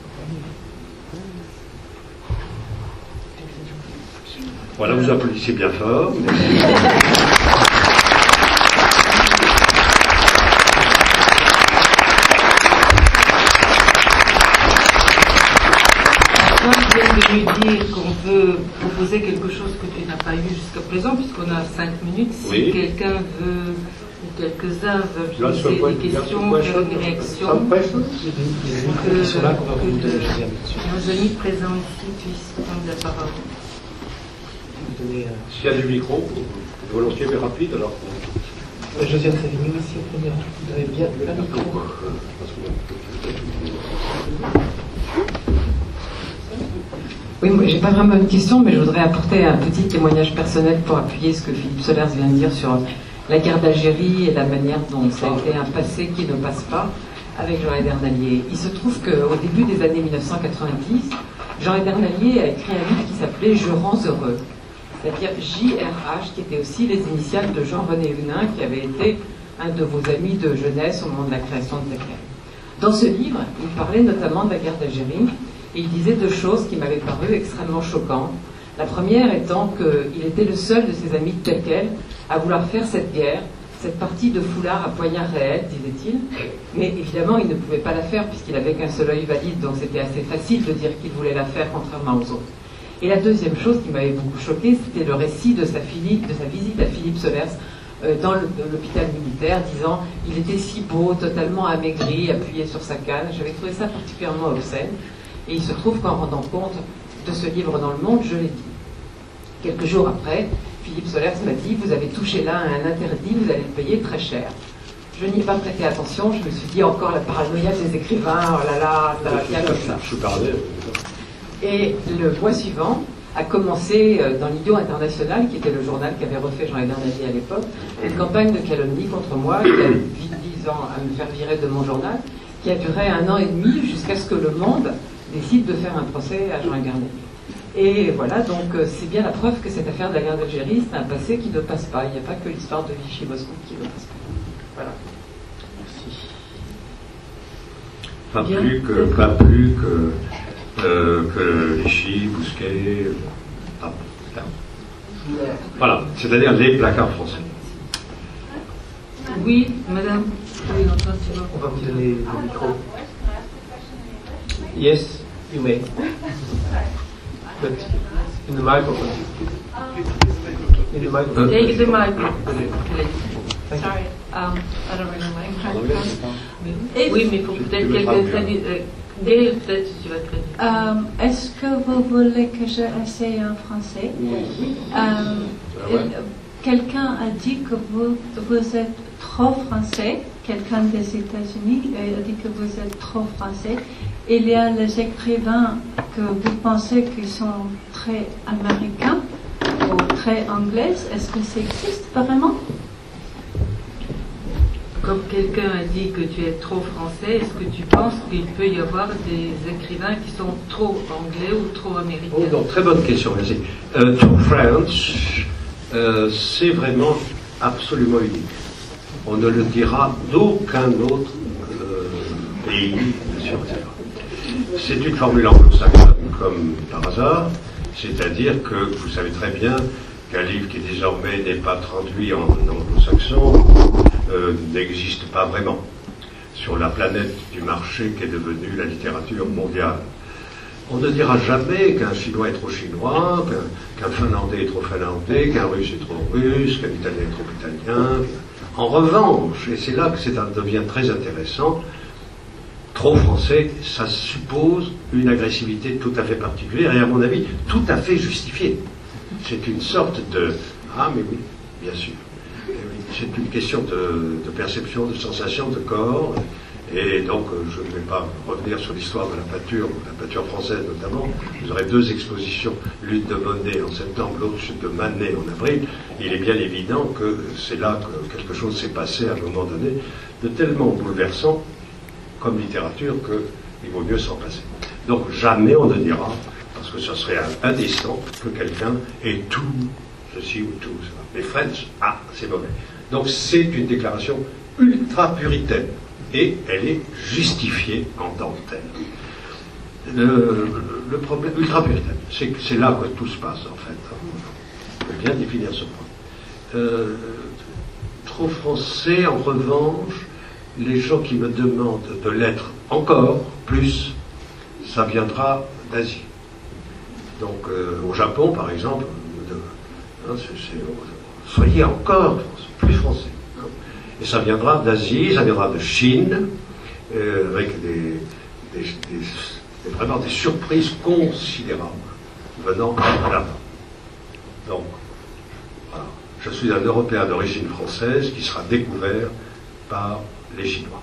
Voilà, vous applaudissez bien fort. Je viens de lui dire qu'on veut proposer quelque chose que tu n'as pas eu jusqu'à présent, puisqu'on a 5 minutes. Si oui. Quelqu'un veut, ou quelques-uns veulent poser des questions, faire une réaction, que nos amis présents ici puissent prendre la parole. S'il y a du micro, volontiers mais rapide, alors. Josiane Savigny, ici, vous avez bien le micro. Oui, moi, j'ai pas vraiment une question, mais je voudrais apporter un petit témoignage personnel pour appuyer ce que Philippe Solers vient de dire sur la guerre d'Algérie et la manière dont ça a été un passé qui ne passe pas avec Jean Edernalier. Il se trouve qu'au début des années 1990, Jean Edernalier a écrit un livre qui s'appelait Je rends heureux, c'est-à-dire JRH, qui était aussi les initiales de Jean-René Hunin, qui avait été un de vos amis de jeunesse au moment de la création de Tekel. Dans ce livre, il parlait notamment de la guerre d'Algérie, et il disait deux choses qui m'avaient paru extrêmement choquantes. La première étant qu'il était le seul de ses amis de Tekel à vouloir faire cette guerre, cette partie de foulard à poignard réel, disait-il, mais évidemment il ne pouvait pas la faire puisqu'il n'avait qu'un seul œil valide, donc c'était assez facile de dire qu'il voulait la faire contrairement aux autres. Et la deuxième chose qui m'avait beaucoup choqué, c'était le récit de sa visite à Philippe Solers dans l'hôpital militaire, disant il était si beau, totalement amaigri, appuyé sur sa canne. J'avais trouvé ça particulièrement obscène. Et il se trouve qu'en rendant compte de ce livre dans Le Monde, je l'ai dit. Quelques jours après, Philippe Solers m'a dit vous avez touché là un interdit, vous allez le payer très cher. Je n'y ai pas prêté attention, je me suis dit encore la paranoïa des écrivains, oh là là, ça va bien comme ça. Je suis parlé. Et le mois suivant a commencé dans l'Idiot International, qui était le journal qu'avait refait Jean Edernalier à l'époque, une campagne de calomnie contre moi, qui a mis 10 ans à me faire virer de mon journal, qui a duré 1 an et demi jusqu'à ce que Le Monde décide de faire un procès à Jean Edernalier. Et voilà, donc c'est bien la preuve que cette affaire de la guerre d'Algérie, c'est un passé qui ne passe pas. Il n'y a pas que l'histoire de Vichy-Moscou qui ne passe pas. Voilà. Merci. Pas plus que Vichy, Bousquet, voilà, c'est-à-dire les placards français. Oui, madame. On va vous donner le micro. Yes, you may. But in the microphone. In the microphone. Take the mic. Sorry, I don't really like. Oui, mais il faut peut-être quelqu'un Gaël, peut-être tu vas traduire. Est-ce que vous voulez que j'essaye en français? Quelqu'un a dit que vous êtes trop français. Quelqu'un des États-Unis a dit que vous êtes trop français. Il y a les écrivains que vous pensez qu'ils sont très américains ou très anglais. Est-ce que ça existe vraiment? Comme quelqu'un a dit que tu es trop français, est-ce que tu penses qu'il peut y avoir des écrivains qui sont trop anglais ou trop américains? Oh, donc, très bonne question, merci. Too French, c'est vraiment absolument unique. On ne le dira d'aucun autre pays sur Terre. C'est une formule anglo-saxonne comme par hasard, c'est-à-dire que vous savez très bien qu'un livre qui désormais n'est pas traduit en anglo-saxon n'existe pas vraiment sur la planète du marché qu'est devenue la littérature mondiale. On ne dira jamais qu'un Chinois est trop chinois, qu'un Finlandais est trop finlandais, qu'un Russe est trop russe, qu'un Italien est trop italien. En revanche, et c'est là que ça devient très intéressant, trop français, ça suppose une agressivité tout à fait particulière et à mon avis tout à fait justifiée. C'est une sorte de... Ah mais oui, bien sûr. C'est une question de perception, de sensation, de corps. Et donc, je ne vais pas revenir sur l'histoire de la peinture française notamment. Vous aurez 2 expositions, l'une de Monet en septembre, l'autre de Manet en avril. Il est bien évident que c'est là que quelque chose s'est passé à un moment donné, de tellement bouleversant comme littérature qu'il vaut mieux s'en passer. Donc, jamais on ne dira, parce que ce serait indécent, que quelqu'un ait tout ceci ou tout ça. Les French, c'est mauvais. Donc, c'est une déclaration ultra puritaine. Et elle est justifiée en tant que telle. Le problème ultra-puritaine, c'est là que tout se passe en fait. On peut bien définir ce point. Trop français, en revanche, les gens qui me demandent de l'être encore plus, ça viendra d'Asie. Donc au Japon, par exemple, soyez encore plus français. Et ça viendra d'Asie, ça viendra de Chine, avec vraiment des surprises considérables venant là-bas. Donc, voilà. Je suis un Européen d'origine française qui sera découvert par les Chinois.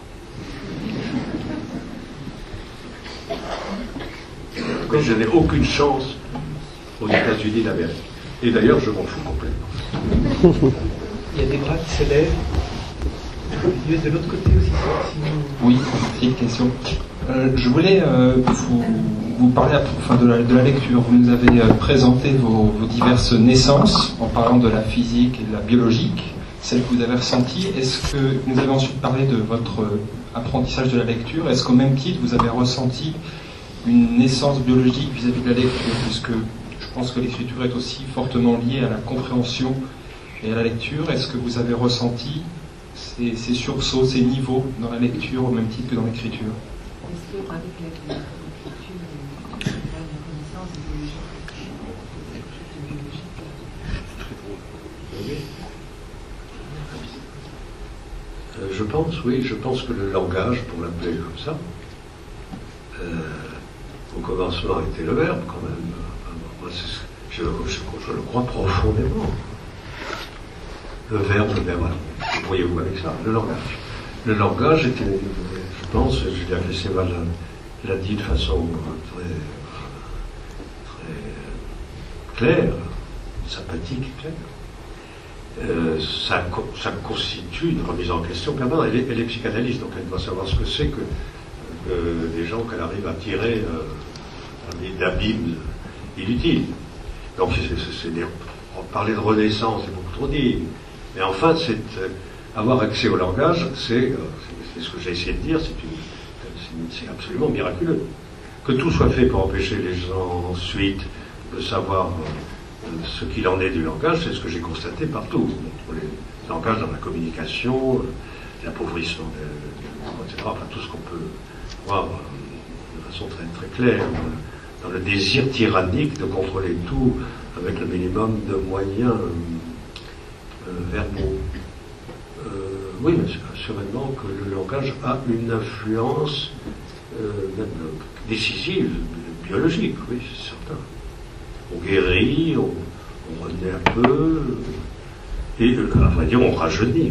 Mais je n'ai aucune chance aux États-Unis d'Amérique. Et d'ailleurs, je m'en fous complètement. Il y a des bras qui s'élèvent. Il y a de l'autre côté aussi. Oui, c'est une question. Je voulais vous parler de la lecture. Vous nous avez présenté vos diverses naissances en parlant de la physique et de la biologique, celles que vous avez ressenties. Est-ce que nous avez ensuite parlé de votre apprentissage de la lecture? Est-ce qu'au même titre, vous avez ressenti une naissance biologique vis-à-vis de la lecture? Puisque je pense que l'écriture est aussi fortement liée à la compréhension et à la lecture. Est-ce que vous avez ressenti ces sursauts, ces niveaux dans la lecture au même titre que dans l'écriture? Est-ce qu'avec l'écriture, il y a une connaissance biologique? Je pense que le langage, pour l'appeler comme ça, au commencement était le verbe quand même. Moi, je le crois profondément. Le verbe, voilà. Voyez-vous avec ça, le langage. Le langage était, je pense, Julien Cléséval l'a dit de façon très claire, sympathique et claire. Ça constitue une remise en question permanente. Elle est psychanalyste, donc elle doit savoir ce que c'est que des gens qu'elle arrive à tirer d'abîmes inutiles. Donc parler de renaissance, c'est beaucoup trop dit. Mais enfin, avoir accès au langage, c'est ce que j'ai essayé de dire, c'est absolument miraculeux. Que tout soit fait pour empêcher les gens ensuite de savoir ce qu'il en est du langage, c'est ce que j'ai constaté partout. Pour les langages dans la communication, l'appauvrissement, etc. Enfin, tout ce qu'on peut voir de façon très, très claire, dans le désir tyrannique de contrôler tout avec le minimum de moyens verbaux. Oui, mais assurément que le langage a une influence même décisive, biologique, oui, c'est certain. On guérit, on renaît un peu, et à vrai dire, on rajeunit.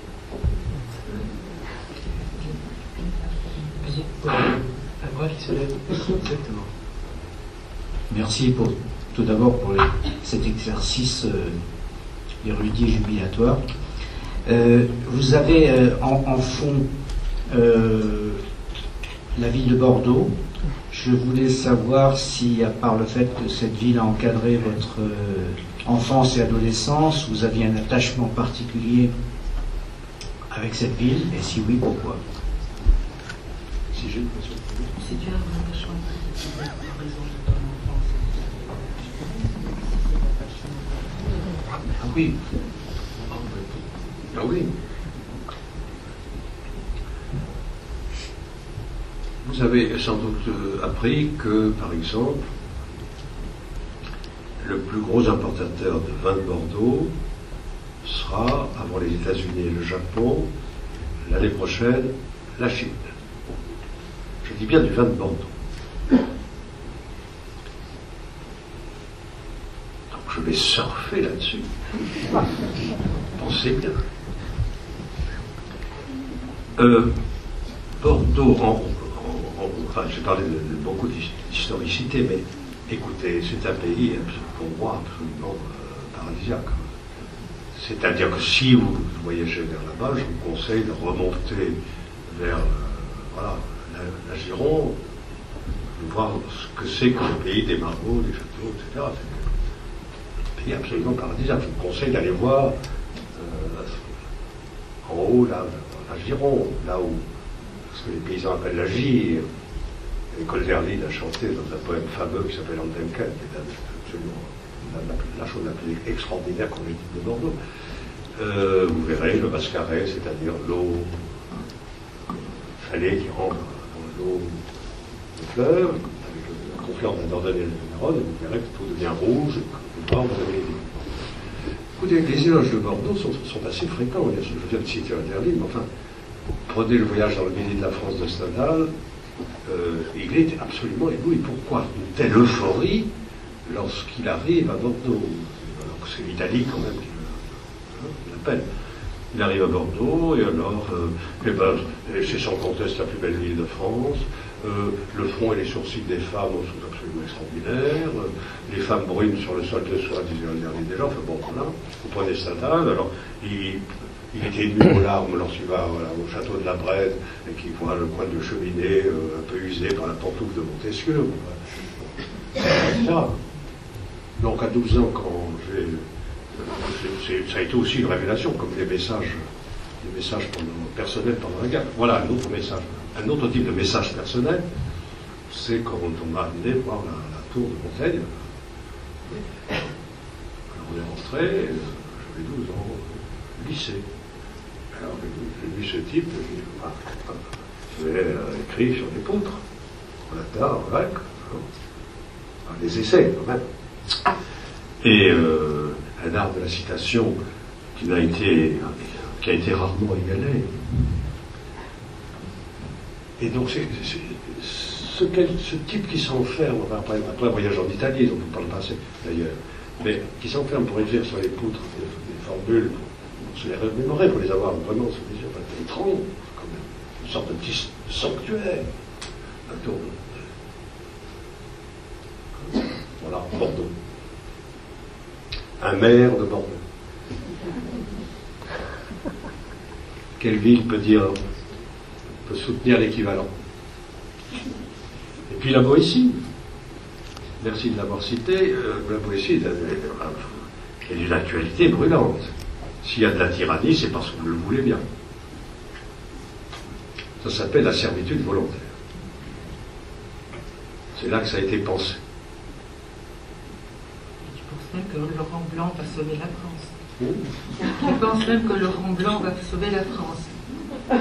Un bras qui se lève. Exactement. Merci tout d'abord pour cet exercice érudit et jubilatoire. Vous avez en fond la ville de Bordeaux. Je voulais savoir si, à part le fait que cette ville a encadré votre enfance et adolescence, vous aviez un attachement particulier avec cette ville, et si oui, pourquoi? Si j'ai une question. Si tu as un attachement particulier en raison de ton enfance, Ah oui. Ah oui. Vous avez sans doute appris que, par exemple, le plus gros importateur de vin de Bordeaux sera, avant les États-Unis et le Japon, l'année prochaine, la Chine. Je dis bien du vin de Bordeaux. Donc je vais surfer là-dessus. Pensez bien. Bordeaux, enfin, j'ai parlé de beaucoup d'historicité, mais écoutez, c'est un pays, pour moi, absolument paradisiaque. C'est-à-dire que si vous voyagez vers là-bas, je vous conseille de remonter vers la Gironde, de voir ce que c'est que le pays des marmots, des châteaux, etc. C'est un pays absolument paradisiaque. Je vous conseille d'aller voir en haut, là, la Gironde, là où ce que les paysans appellent la gire. Et Colverlin a chanté dans un poème fameux qui s'appelle Andenken, qui est absolument la chose la plus extraordinaire qu'on ait dite de Bordeaux. Vous verrez le Mascaret, c'est-à-dire l'eau salée qui rentre dans l'eau du fleuve, avec la confluence d'un Dordogne et de la Garonne, et vous verrez que tout devient rouge, et que vous avez les vignes. Écoutez, les éloges de Bordeaux sont assez fréquents. Je viens de citer Colverlin, mais enfin, prenez le voyage dans le Midi de la France de Stendhal, il était absolument ébloui. Pourquoi une telle euphorie lorsqu'il arrive à Bordeaux? Alors que c'est l'Italie quand même qui l'appelle. Il arrive à Bordeaux, et alors, c'est sans conteste la plus belle ville de France. Le front et les sourcils des femmes sont absolument extraordinaires. Les femmes brunes sur le sol de soie, disait le dernier déjà. Enfin bon, voilà. Vous prenez Stendhal, alors il était ému aux larmes lorsqu'il va au château de la Brède et qu'il voit le coin de cheminée un peu usé par la pantoufle de Montesquieu. Donc à 12 ans, quand ça a été aussi une révélation, comme les messages personnels pendant la guerre. Voilà un autre message. Un autre type de message personnel, c'est quand on m'a amené voir la tour de Montaigne. Alors on est rentré, j'avais 12 ans, au lycée. Alors j'ai vu ce type, il avait écrit sur des poutres, en latin, en grec, des essais quand même. Et un art de la citation qui a été rarement égalé. Et donc ce type qui s'enferme, après un voyage en Italie, dont on ne parle pas assez d'ailleurs, mais qui s'enferme pour écrire sur les poutres des formules, pour se les remémorer, pour les avoir vraiment sous les yeux, c'est étrange, quand même, une sorte de petit sanctuaire, un tour. Voilà, Bordeaux. Un maire de Bordeaux. Quelle ville peut soutenir l'équivalent? Et puis la Boétie. Merci de l'avoir cité. La Boétie est d'une actualité brûlante. S'il y a de la tyrannie, c'est parce que vous le voulez bien. Ça s'appelle la servitude volontaire. C'est là que ça a été pensé. Que Laurent Blanc va sauver la France. Je pense même que Laurent Blanc va sauver la France.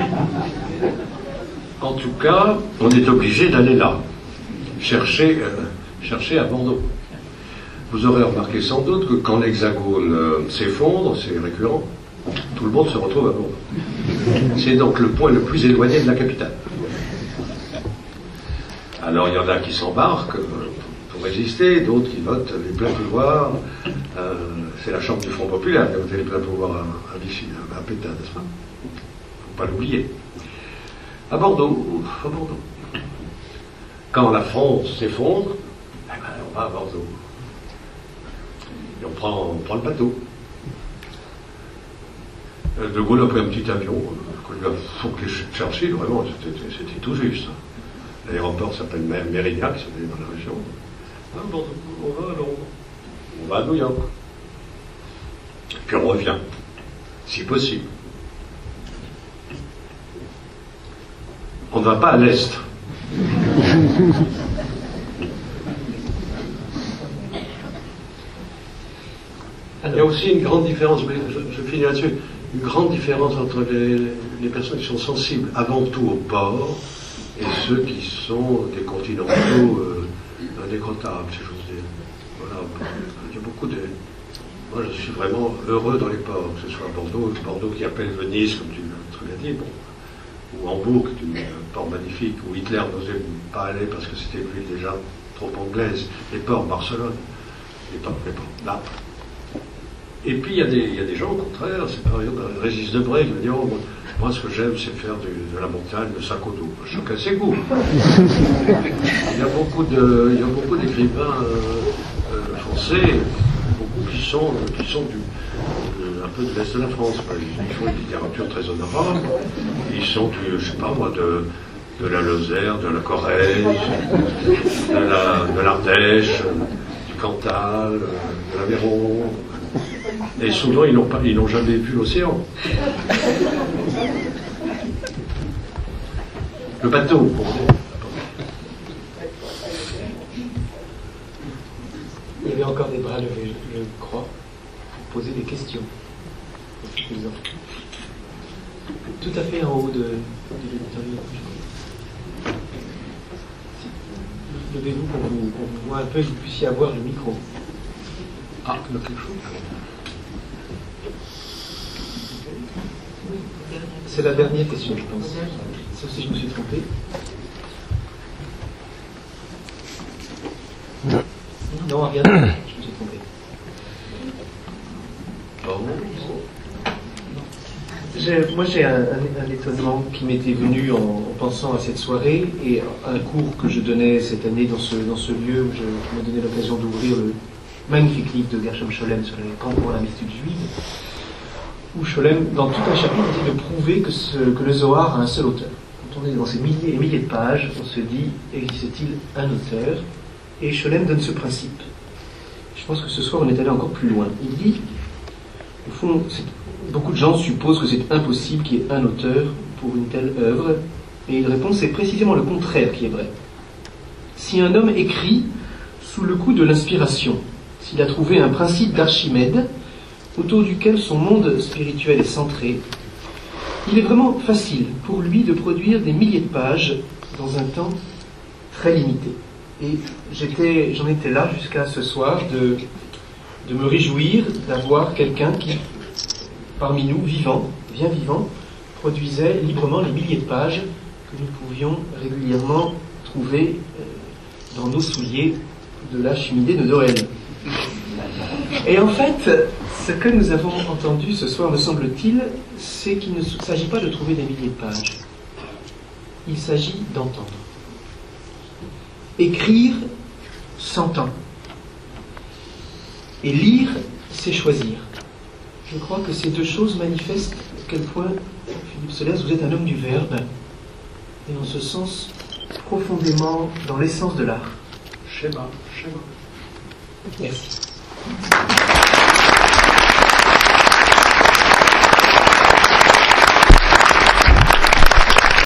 En tout cas, on est obligé d'aller là, chercher à Bordeaux. Vous aurez remarqué sans doute que quand l'Hexagone s'effondre, c'est récurrent, tout le monde se retrouve à Bordeaux. C'est donc le point le plus éloigné de la capitale. Alors il y en a qui s'embarquent pour résister, d'autres qui votent les pleins pouvoirs. C'est la chambre du Front populaire qui a voté les pleins pouvoirs à Vichy, à Pétain, n'est-ce pas? Il ne faut pas l'oublier. À Bordeaux. Quand la France s'effondre, on va à Bordeaux. Et on prend le bateau. De Gaulle a pris un petit avion, qu'on lui a fourqué Churchill, vraiment, c'était tout juste. L'aéroport s'appelle Mérignac, c'est dans la région. On va à Londres. On va à New York. Puis on revient, si possible. On ne va pas à l'Est. Il y a aussi une grande différence, mais je finis là-dessus, une grande différence entre les personnes qui sont sensibles avant tout au port et ceux qui sont des continentaux indécrottables, si j'ose dire. Voilà, il y a beaucoup de... Moi, je suis vraiment heureux dans les ports, que ce soit Bordeaux qui appelle Venise, comme tu l'as très bien dit, bon, ou Hambourg, un port magnifique, où Hitler n'osait pas aller parce que c'était une ville déjà trop anglaise. Les ports, Barcelone, les ports, Naples. Et puis il y a des gens au contraire, c'est par exemple Régis Debray qui me dit oh, moi ce que j'aime c'est faire de la montagne, le sac au dos. Chacun ses goûts. Il y a beaucoup d'écrivains français, beaucoup qui sont un peu de l'Est de la France. Ils font une littérature très honorable. Ils sont je sais pas moi, de la Lozère, de la Corrèze, de l'Ardèche, du Cantal, de l'Aveyron. Et souvent, ils n'ont jamais vu l'océan. Le bateau, pour dire. Il y avait encore des bras levés, je crois, pour poser des questions. Tout à fait en haut de l'auditorium. Levez-vous pour vous voir un peu et que vous puissiez avoir le micro. Ah, il y a quelque chose. C'est la dernière question, je pense. Sauf si je me suis trompé. Non, regardez, je me suis trompé. Moi, j'ai un étonnement qui m'était venu en pensant à cette soirée et un cours que je donnais cette année dans ce lieu où je me donnais l'occasion d'ouvrir le magnifique livre de Gershom Scholem sur les camps pour la mystique juive, où Scholem, dans tout un chapitre, dit de prouver que le Zohar a un seul auteur. Quand on est dans ces milliers et milliers de pages, on se dit, existe-t-il un auteur? Et Scholem donne ce principe. Je pense que ce soir, on est allé encore plus loin. Il dit, au fond, beaucoup de gens supposent que c'est impossible qu'il y ait un auteur pour une telle œuvre, et il répond, c'est précisément le contraire qui est vrai. Si un homme écrit sous le coup de l'inspiration, s'il a trouvé un principe d'Archimède, autour duquel son monde spirituel est centré, il est vraiment facile pour lui de produire des milliers de pages dans un temps très limité. Et j'en étais là jusqu'à ce soir de me réjouir d'avoir quelqu'un qui, parmi nous, bien vivant, produisait librement les milliers de pages que nous pouvions régulièrement trouver dans nos souliers de l'Archimède de Noël. Et en fait, ce que nous avons entendu ce soir, me semble-t-il, c'est qu'il ne s'agit pas de trouver des milliers de pages. Il s'agit d'entendre. Écrire s'entend. Et lire, c'est choisir. Je crois que ces deux choses manifestent à quel point, Philippe Solers, vous êtes un homme du verbe, et en ce sens, profondément dans l'essence de l'art. Schéma. Merci.